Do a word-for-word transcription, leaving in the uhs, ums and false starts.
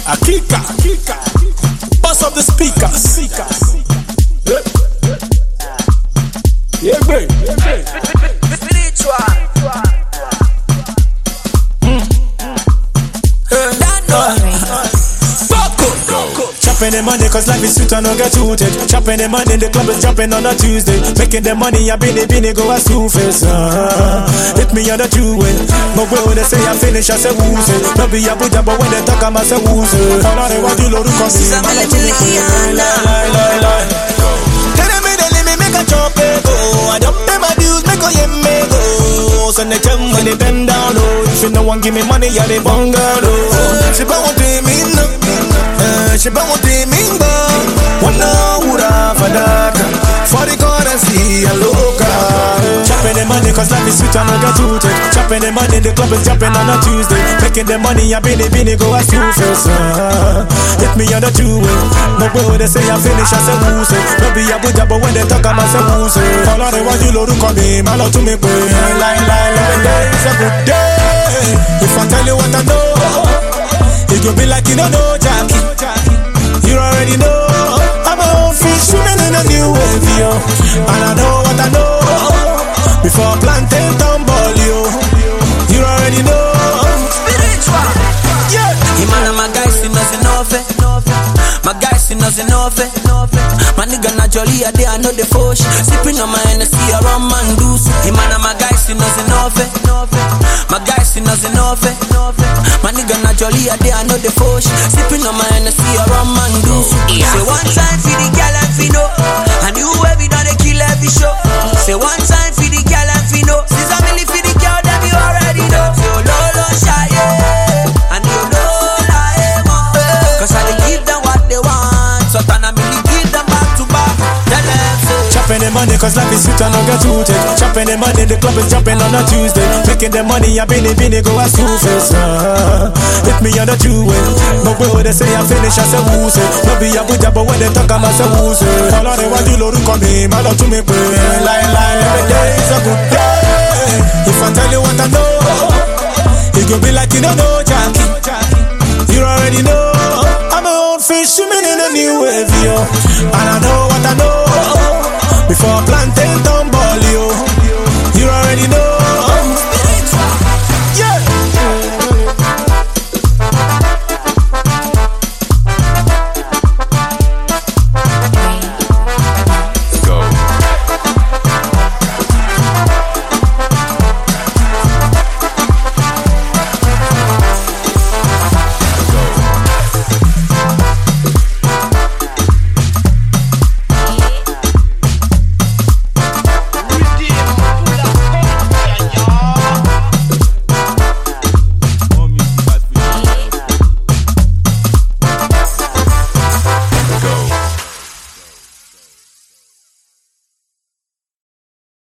Akika, bust up the speakers. Yeah, great. Chopping the money cause life is sweet and don't get tooted. Chopping the money, the club is jumping on a Tuesday. Making the money, I bini bini go as two-face. uh, Hit me on the two-way. But when they say I finish, I say who's it. No be a Buddha, but when they talk, I say who's it. All I want you to do come see. Lie, lie, lie, lie. Tell me the limit, make a chop it go. I don't pay my dues, make a yem me go. So they tell when they bend down low. If you no one give me money, yeah they bungalow. She bout to me no. She bout to me go. One hour for that. For the currency, a local. Chopping the money cause life is sweet and I got tooted. Chopping the money, the club is jumping on a Tuesday. Making the money, I bini bini go as two-face. uh, Hit me on the two-way. No way they say I finish, I say who's it. No be a Buddha, but when they talk, I say who's it. All I want you to come in, I love to me pay. Lie, lie, every day is a good day. If I tell you what I know, it will be like you don't know Jackie. You already know I'm a old fish swimming in a new wave, yo. And I know what I know before plantain tumble, yo. You already know. Spiritual. Yeah. Hey man, my guys see nothing of it. My guys see nothing of it. My nigga not jolly a day, I know the push. Sipping on my N S C around man do. Hey man, my guys see nothing of it. My guys see nothing of it. My nigga not jolly a day, I know the push. Sipping on my N S C around man do. Say one time for the gal and fino. And you every done they kill every show. Say one time for the gal and fino. Since I'm really for the girl that you already know. So lolo shy and you know lie mo. Cause I give them what they want. So turn a million give them back to back. Tell them so. Chopping the money cause life is sweet and I get tooted. Chopping the money, the club is jumping on a Tuesday. Making the money, I bini bini go as two-face. uh, Hit me on the two-way. No way they say I finish, I say who's it. No be a Buddha, but when they talk, I say who's it. All I want you to come in, I love to me pay. Lie, lie, every day is a good day. If I tell you what I know, it will be like you don't know Jackie. You already know I'm a old fish swimming in a new wave, yo. And I know